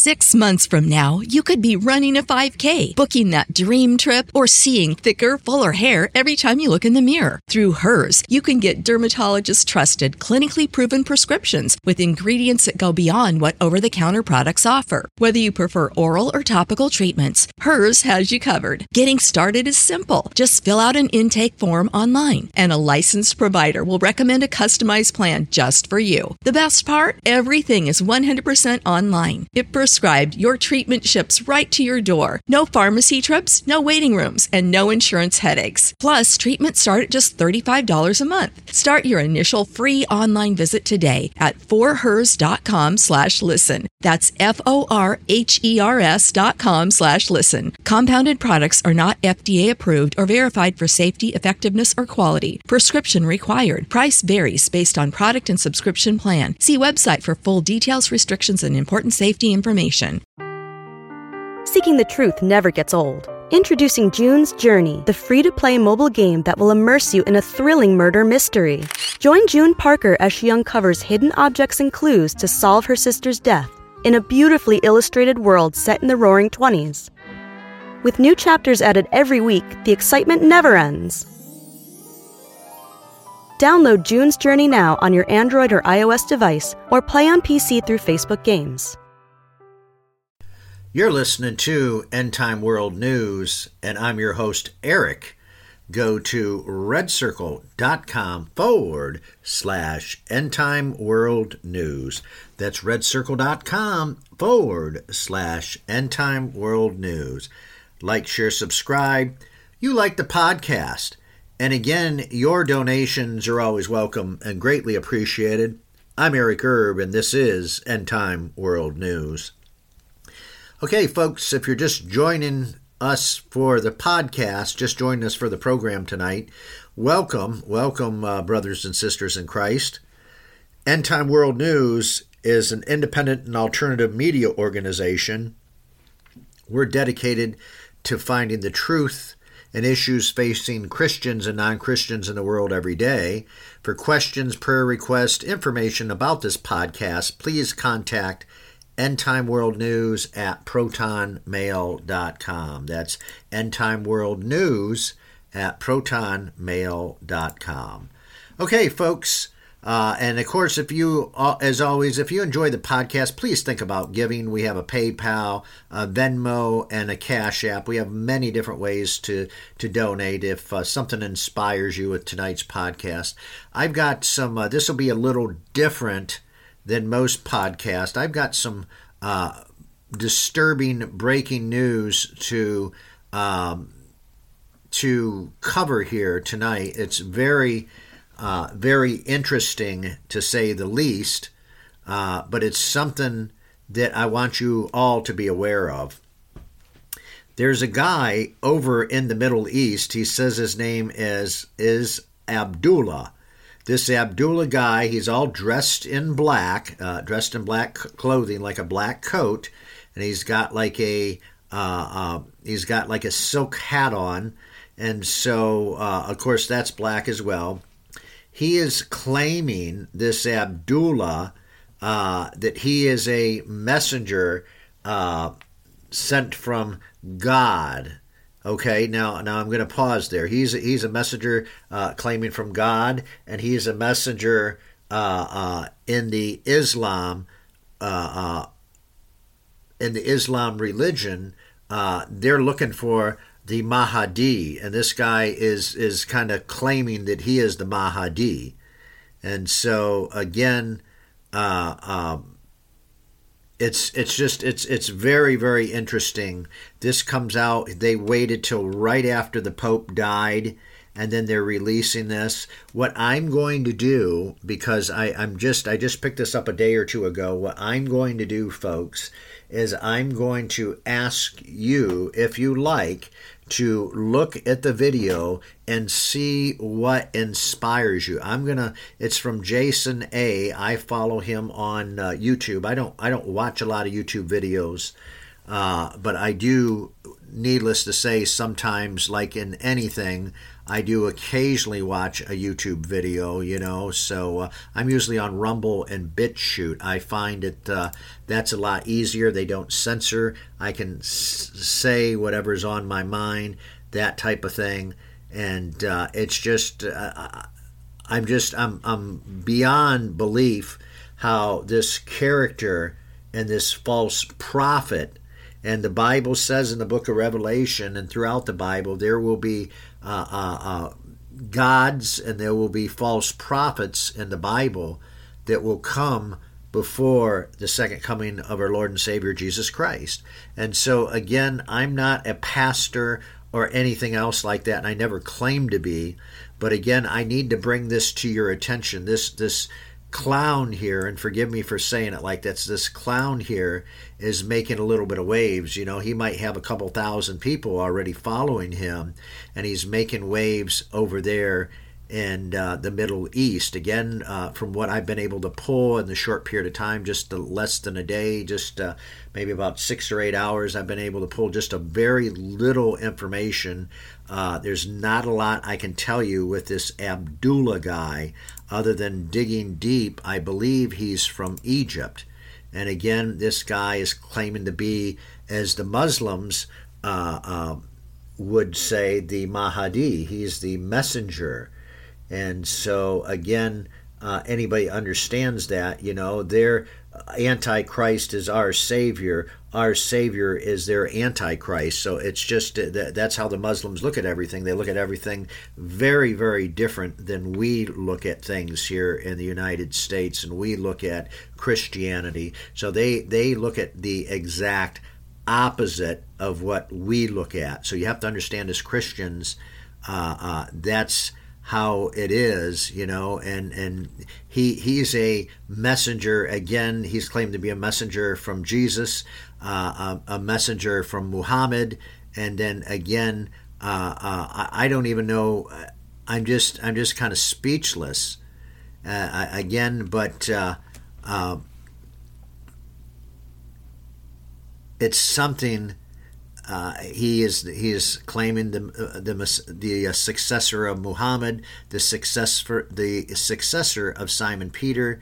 6 months from now, you could be running a 5K, booking that dream trip, or seeing thicker, fuller hair every time you look in the mirror. Through Hers, you can get dermatologist-trusted, clinically proven prescriptions with ingredients that go beyond what over-the-counter products offer. Whether you prefer oral or topical treatments, Hers has you covered. Getting started is simple. Just fill out an intake form online, and a licensed provider will recommend a customized plan just for you. The best part? Everything is 100% online. If prescribed, your treatment ships right to your door. No pharmacy trips, no waiting rooms, and no insurance headaches. Plus, treatments start at just $35 a month. Start your initial free online visit today at forhers.com/listen. That's FORHERS.com/listen. Compounded products are not FDA approved or verified for safety, effectiveness, or quality. Prescription required. Price varies based on product and subscription plan. See website for full details, restrictions, and important safety information. Seeking the truth never gets old. Introducing June's Journey, the free-to-play mobile game that will immerse you in a thrilling murder mystery. Join June Parker as she uncovers hidden objects and clues to solve her sister's death in a beautifully illustrated world set in the Roaring '20s. With new chapters added every week, the excitement never ends. Download June's Journey now on your Android or iOS device, or play on PC through Facebook Games. You're listening to End Time World News, and I'm your host, Eric. Go to redcircle.com/End Time World News. That's redcircle.com/End Time World News. Like, share, subscribe. You like the podcast. And again, your donations are always welcome and greatly appreciated. I'm Eric Erb, and this is End Time World News. Okay, folks, if you're just joining us for the podcast, just joining us for the program tonight, welcome, brothers and sisters in Christ. End Time World News is an independent and alternative media organization. We're dedicated to finding the truth and issues facing Christians and non-Christians in the world every day. For questions, prayer requests, information about this podcast, please contact End Time World News at protonmail.com. That's End Time World News at protonmail.com. Okay, folks, and of course, if you, as always, if you enjoy the podcast, please think about giving. We have a PayPal, a Venmo, and a Cash App. We have many different ways to donate if something inspires you with tonight's podcast. I've got some, this will be a little different than most podcasts. I've got some disturbing breaking news to cover here tonight. It's very interesting, to say the least, but it's something that I want you all to be aware of. There's a guy over in the Middle East. He says his name is Abdullah. This Abdullah guy, he's all dressed in black clothing, like a black coat, and he's got like a silk hat on, and so of course that's black as well. He is claiming, this Abdullah, that he is a messenger sent from God. Okay, now I'm going to pause there. He's a messenger claiming from God, and he's a messenger in the Islam religion. They're looking for the Mahdi, and this guy is kind of claiming that he is the Mahdi. And so again, it's very, very interesting. This comes out, they waited till right after the Pope died, and then they're releasing this. What I'm going to do, because I just picked this up a day or two ago, what I'm going to do, folks, is I'm going to ask you, if you like, to look at the video and see what inspires you. It's from Jason A. I follow him on YouTube. I don't watch a lot of YouTube videos. But I do, needless to say, sometimes, like in anything, I do occasionally watch a YouTube video, so I'm usually on Rumble and BitChute. I find it that's a lot easier. They don't censor. I can say whatever's on my mind, that type of thing. And it's just, I'm beyond belief how this character and this false prophet, and the Bible says in the book of Revelation and throughout the Bible, there will be gods and there will be false prophets in the Bible that will come before the second coming of our Lord and Savior Jesus Christ. And so again, I'm not a pastor or anything else like that, and I never claim to be. But again, I need to bring this to your attention. This clown here, and forgive me for saying it like that, this clown here is making a little bit of waves. He might have a couple thousand people already following him, and he's making waves over there in the Middle East. Again, from what I've been able to pull in the short period of time, just less than a day, just maybe about 6 or 8 hours, I've been able to pull just a very little information. There's not a lot I can tell you with this Abdullah guy, other than digging deep. I believe he's from Egypt. And again, this guy is claiming to be, as the Muslims would say, the Mahdi. He's the messenger. And so, again, anybody understands that, their Antichrist is our Savior. Our Savior is their Antichrist. So it's just, that's how the Muslims look at everything. They look at everything very, very different than we look at things here in the United States, and we look at Christianity. So they look at the exact opposite of what we look at. So you have to understand, as Christians, that's how it is, and he's a messenger. Again, he's claimed to be a messenger from Jesus, a messenger from Muhammad, and then again, I don't even know. I'm just kind of speechless again, but it's something. He is claiming the successor of Muhammad, the successor of Simon Peter,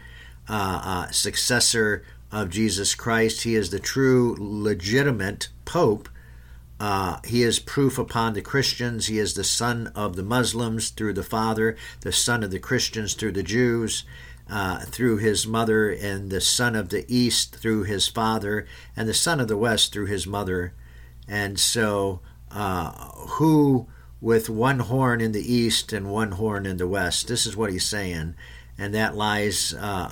successor of Jesus Christ. He is the true, legitimate Pope. He is proof upon the Christians. He is the son of the Muslims through the father, the son of the Christians through the Jews, through his mother, and the son of the East through his father, and the son of the West through his mother. And so, who with one horn in the east and one horn in the west? This is what he's saying, and that lies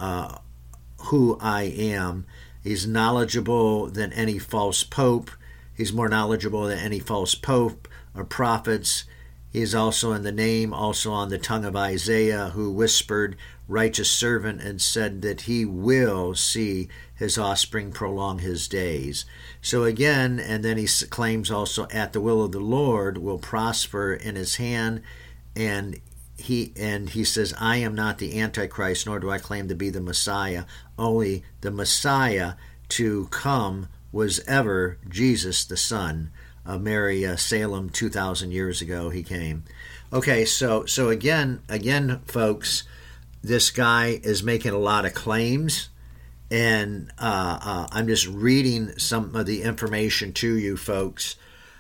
who I am. He's knowledgeable than any false pope. He's more knowledgeable than any false pope or prophets. He is also in the name, also on the tongue of Isaiah, who whispered, righteous servant, and said that he will see his offspring prolong his days. So again, and then he claims also, at the will of the Lord will prosper in his hand, and he says, I am not the Antichrist, nor do I claim to be the Messiah. Only the Messiah to come was ever Jesus, the Son of Mary, Salem, 2,000 years ago he came. Okay, so again, folks, this guy is making a lot of claims, and I'm just reading some of the information to you, folks.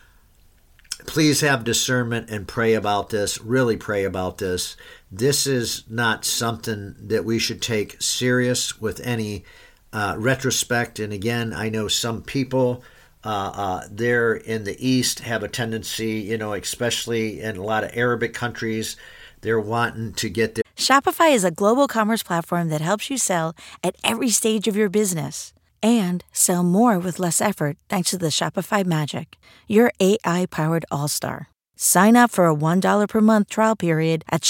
Please have discernment and pray about this. Really pray about this. This is not something that we should take serious with any retrospect. And again, I know some people there in the East have a tendency, especially in a lot of Arabic countries, they're wanting to get their... Shopify is a global commerce platform that helps you sell at every stage of your business and sell more with less effort thanks to the Shopify Magic, your AI-powered all-star. Sign up for a $1 per month trial period at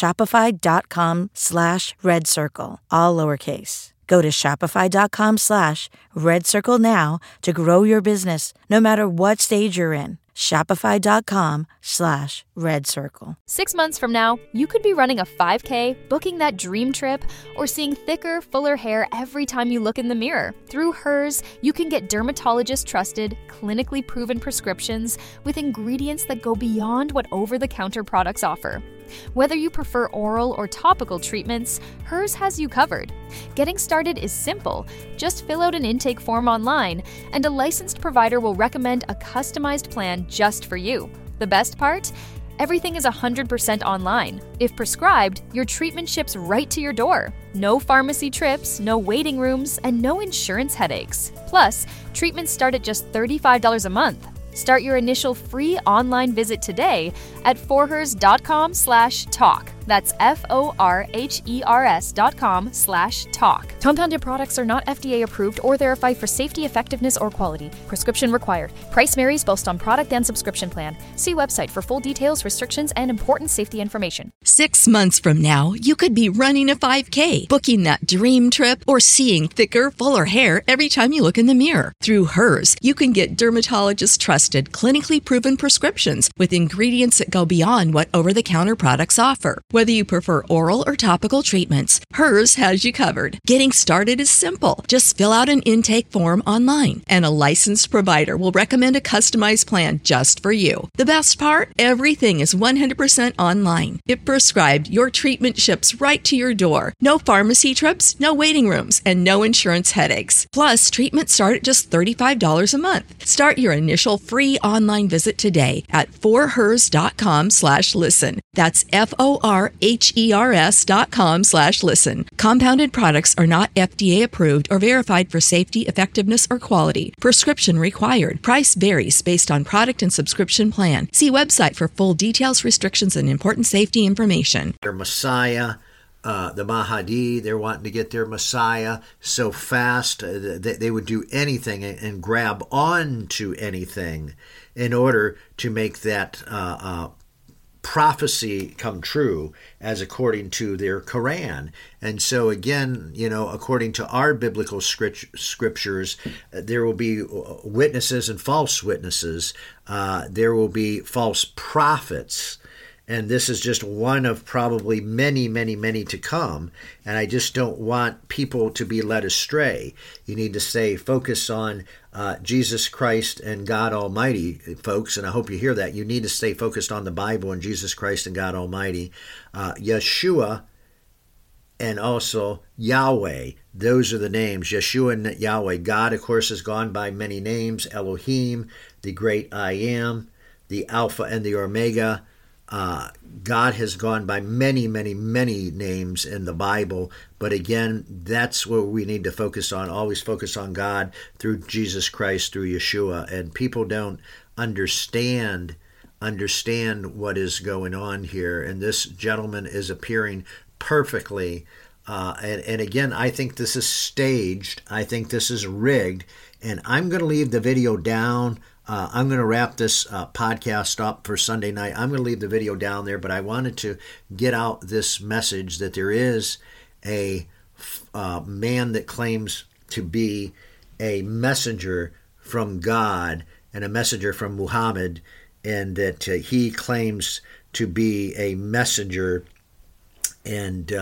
shopify.com/redcircle, all lowercase. Go to shopify.com/redcircle now to grow your business, no matter what stage you're in. Shopify.com/Red Circle. 6 months from now, you could be running a 5K, booking that dream trip, or seeing thicker, fuller hair every time you look in the mirror. Through Hers, you can get dermatologist-trusted, clinically proven prescriptions with ingredients that go beyond what over-the-counter products offer. Whether you prefer oral or topical treatments, Hers has you covered. Getting started is simple. Just fill out an intake form online, and a licensed provider will recommend a customized plan just for you. The best part? Everything is 100% online. If prescribed, your treatment ships right to your door. No pharmacy trips, no waiting rooms, and no insurance headaches. Plus, treatments start at just $35 a month. Start your initial free online visit today at forhers.com/talk. That's forhers.com/talk. Compounded products are not FDA approved or verified for safety, effectiveness, or quality. Prescription required. Price varies based on product and subscription plan. See website for full details, restrictions, and important safety information. 6 months from now, you could be running a 5K, booking that dream trip, or seeing thicker, fuller hair every time you look in the mirror. Through Hers, you can get dermatologist-trusted, clinically proven prescriptions with ingredients that go beyond what over-the-counter products offer. Whether you prefer oral or topical treatments, Hers has you covered. Getting started is simple. Just fill out an intake form online, and a licensed provider will recommend a customized plan just for you. The best part? Everything is 100% online. If prescribed, your treatment ships right to your door. No pharmacy trips, no waiting rooms, and no insurance headaches. Plus, treatments start at just $35 a month. Start your initial free online visit today at forhers.com/listen. That's forhers.com/listen. Compounded products are not FDA approved or verified for safety, effectiveness, or quality. Prescription required. Price varies based on product and subscription plan. See website for full details, restrictions, and important safety information. Their Messiah, the Mahdi, they're wanting to get their Messiah so fast that they would do anything and grab on to anything in order to make that prophecy come true, as according to their Quran. And so again, according to our biblical scriptures, there will be witnesses and false witnesses. There will be false prophets. And this is just one of probably many, many, many to come. And I just don't want people to be led astray. You need to stay focused on Jesus Christ and God Almighty, folks. And I hope you hear that. You need to stay focused on the Bible and Jesus Christ and God Almighty. Yeshua and also Yahweh. Those are the names, Yeshua and Yahweh. God, of course, has gone by many names. Elohim, the great I am, the Alpha and the Omega. God has gone by many, many, many names in the Bible. But again, that's what we need to focus on. Always focus on God through Jesus Christ, through Yeshua. And people don't understand what is going on here. And this gentleman is appearing perfectly. And again, I think this is staged. I think this is rigged. And I'm going to leave the video down. I'm going to wrap this podcast up for Sunday night. I'm going to leave the video down there, but I wanted to get out this message that there is a man that claims to be a messenger from God and a messenger from Muhammad, and that he claims to be a messenger. And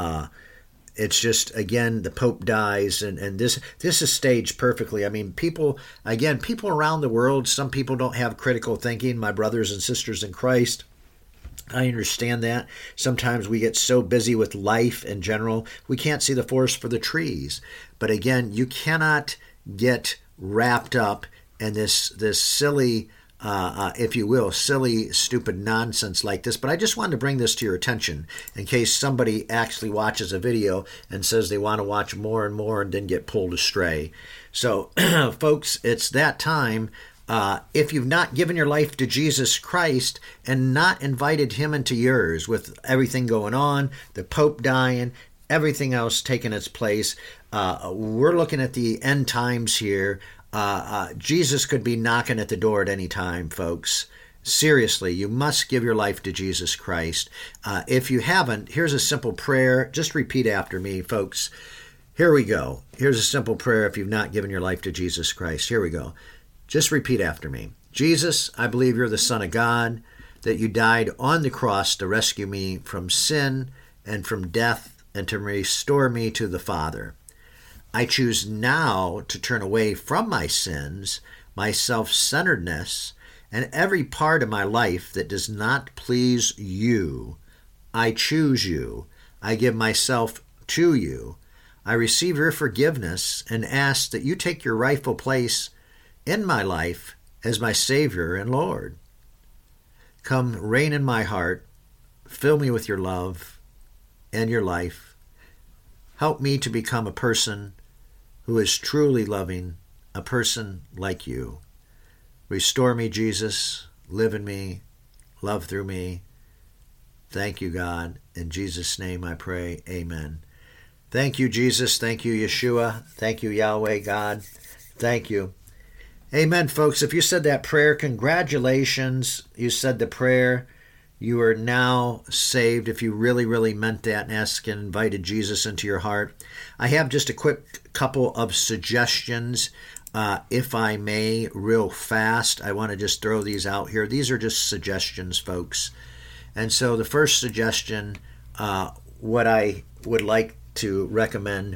it's just, again, the Pope dies, and this is staged perfectly. I mean, people around the world, some people don't have critical thinking, my brothers and sisters in Christ. I understand that. Sometimes we get so busy with life in general, we can't see the forest for the trees. But again, you cannot get wrapped up in this silly, if you will, silly, stupid nonsense like this. But I just wanted to bring this to your attention in case somebody actually watches a video and says they want to watch more and more and then get pulled astray. So, folks, it's that time. If you've not given your life to Jesus Christ and not invited him into yours, with everything going on, the Pope dying, everything else taking its place, we're looking at the end times here. Jesus could be knocking at the door at any time, folks. Seriously, you must give your life to Jesus Christ. If you haven't, here's a simple prayer. Just repeat after me, folks. Here we go. Here's a simple prayer if you've not given your life to Jesus Christ. Here we go. Just repeat after me. Jesus, I believe you're the Son of God, that you died on the cross to rescue me from sin and from death and to restore me to the Father. I choose now to turn away from my sins, my self-centeredness, and every part of my life that does not please you. I choose you. I give myself to you. I receive your forgiveness and ask that you take your rightful place in my life as my Savior and Lord. Come reign in my heart. Fill me with your love and your life. Help me to become a person who is truly loving, a person like you. Restore me, Jesus. Live in me. Love through me. Thank you, God. In Jesus' name I pray. Amen. Thank you, Jesus. Thank you, Yeshua. Thank you, Yahweh, God. Thank you. Amen, folks. If you said that prayer, congratulations. You said the prayer. You are now saved if you really, really meant that and asked and invited Jesus into your heart. I have just a quick couple of suggestions, if I may, real fast. I want to just throw these out here. These are just suggestions, folks. And so the first suggestion, what I would like to recommend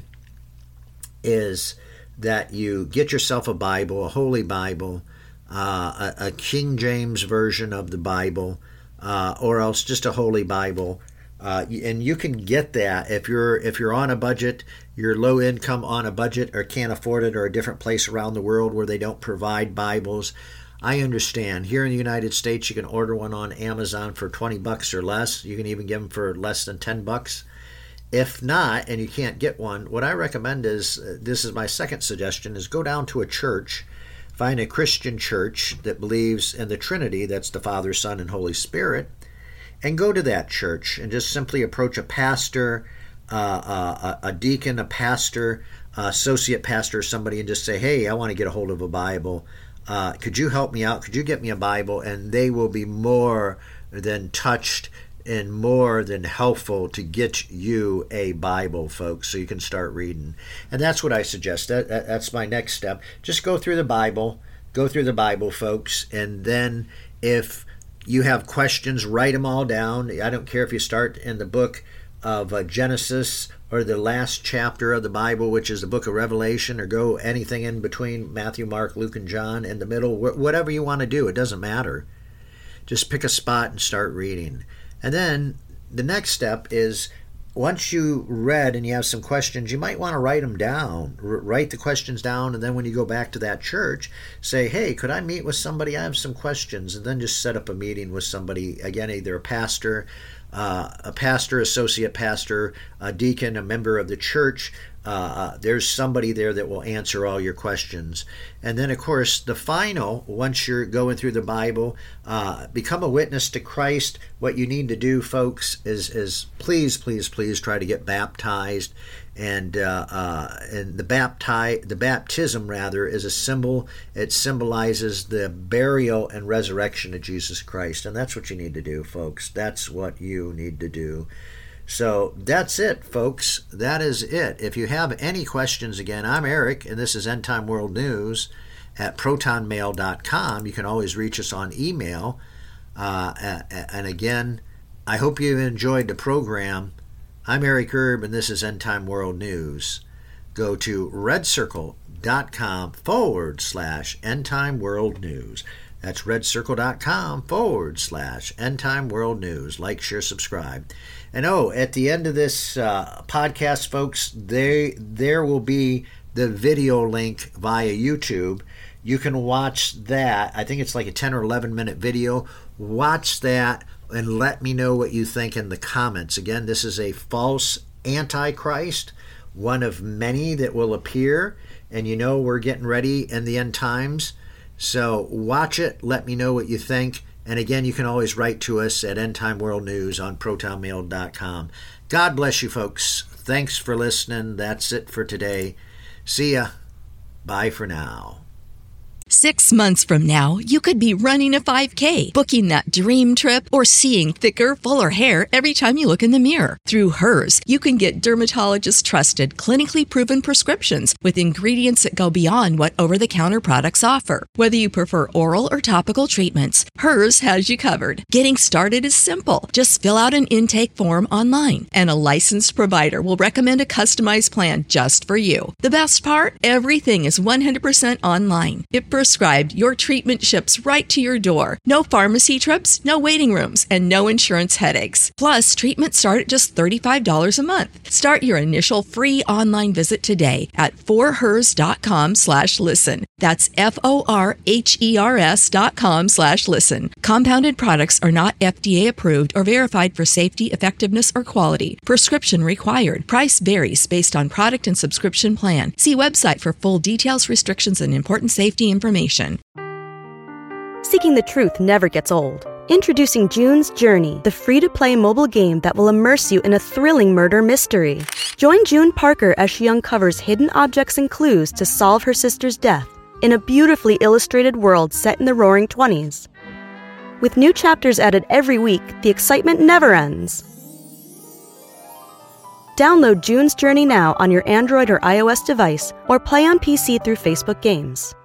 is that you get yourself a Bible, a Holy Bible, a King James version of the Bible, or else just a Holy Bible. And you can get that if you're on a budget, you're low income on a budget or can't afford it, or a different place around the world where they don't provide Bibles. I understand. Here in the United States, you can order one on Amazon for $20 or less. You can even get them for less than $10. If not, and you can't get one, what I recommend is, this is my second suggestion, is go down to a church, find a Christian church that believes in the Trinity, that's the Father, Son, and Holy Spirit, and go to that church and just simply approach a pastor, a deacon, a pastor, associate pastor, or somebody, and just say, hey, I want to get a hold of a Bible. Could you help me out? Could you get me a Bible? And they will be more than touched and more than helpful to get you a Bible, folks, so you can start reading. And that's what I suggest. That's my next step. Just go through the Bible. Go through the Bible, folks. And then if you have questions, write them all down. I don't care if you start in the book of Genesis or the last chapter of the Bible, which is the book of Revelation, or go anything in between Matthew, Mark, Luke, and John in the middle. Whatever you want to do, it doesn't matter. Just pick a spot and start reading. And then the next step is, once you read and you have some questions, you might want to write them down. Write the questions down, and then when you go back to that church, say, hey, could I meet with somebody? I have some questions. And then just set up a meeting with somebody, again, either a pastor, associate pastor, a deacon, a member of the church. There's somebody there that will answer all your questions. And then, of course, the final, once you're going through the Bible, become a witness to Christ. What you need to do, folks, is please, please, please try to get baptized. And the baptism, rather, is a symbol. It symbolizes the burial and resurrection of Jesus Christ. And that's what you need to do, folks. That's what you need to do. So that's it, folks. That is it. If you have any questions, again, I'm Eric, and this is End Time World News at protonmail.com. You can always reach us on email. And again, I hope you enjoyed the program. I'm Eric Erb, and this is End Time World News. Go to redcircle.com/End Time World News. That's redcircle.com/End Time World News. Like, share, subscribe. And at the end of this podcast, folks, there will be the video link via YouTube. You can watch that. I think it's like a 10 or 11 minute video. Watch that and let me know what you think in the comments. Again, this is a false Antichrist, one of many that will appear. And we're getting ready in the end times. So watch it. Let me know what you think. And again, you can always write to us at End Time World News on protonmail.com. God bless you, folks. Thanks for listening. That's it for today. See ya. Bye for now. 6 months from now, you could be running a 5K, booking that dream trip, or seeing thicker, fuller hair every time you look in the mirror. Through Hers, you can get dermatologist-trusted, clinically proven prescriptions with ingredients that go beyond what over-the-counter products offer. Whether you prefer oral or topical treatments, Hers has you covered. Getting started is simple. Just fill out an intake form online, and a licensed provider will recommend a customized plan just for you. The best part? Everything is 100% online. If prescribed, your treatment ships right to your door. No pharmacy trips, no waiting rooms, and no insurance headaches. Plus, treatments start at just $35 a month. Start your initial free online visit today at forhers.com/listen. That's FORHERS.com/listen. Compounded products are not FDA approved or verified for safety, effectiveness, or quality. Prescription required. Price varies based on product and subscription plan. See website for full details, restrictions, and important safety information. Seeking the truth never gets old. Introducing June's Journey, the free-to-play mobile game that will immerse you in a thrilling murder mystery. Join June Parker as she uncovers hidden objects and clues to solve her sister's death in a beautifully illustrated world set in the Roaring '20s. With new chapters added every week, the excitement never ends. Download June's Journey now on your Android or iOS device, or play on PC through Facebook Games.